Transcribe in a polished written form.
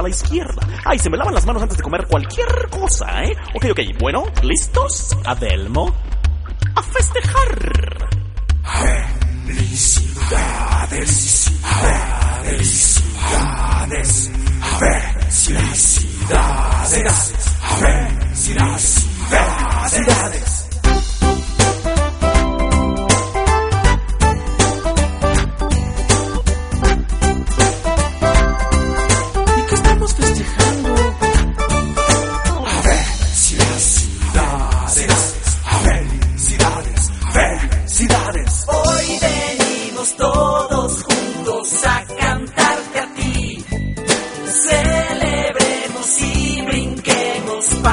a la izquierda. Ay, se me lavan las manos antes de comer cualquier cosa, ¿eh? Ok, bueno, ¿listos? Adelmo, a festejar. Felicidades.